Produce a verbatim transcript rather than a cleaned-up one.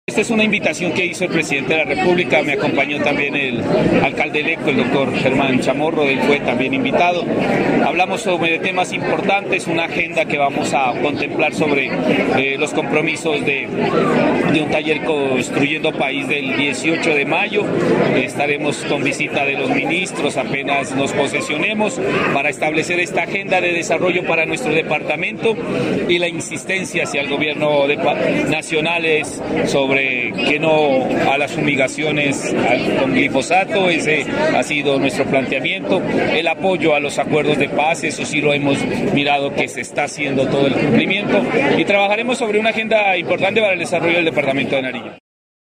Esta es una invitación que hizo el presidente de la República, me acompañó también el alcalde electo, el doctor Germán Chamorro, él fue también invitado. Hablamos sobre temas importantes, una agenda que vamos a contemplar sobre eh, los compromisos de, de un taller Construyendo País del dieciocho de mayo. Estaremos con visita de los ministros apenas nos posesionemos para establecer esta agenda de desarrollo para nuestro departamento y la insistencia hacia el gobierno de, nacionales sobre que no a las fumigaciones con glifosato. Ese ha sido nuestro planteamiento. El apoyo a los acuerdos de paz, eso sí lo hemos mirado que se está haciendo todo el cumplimiento, y trabajaremos sobre una agenda importante para el desarrollo del departamento de Nariño.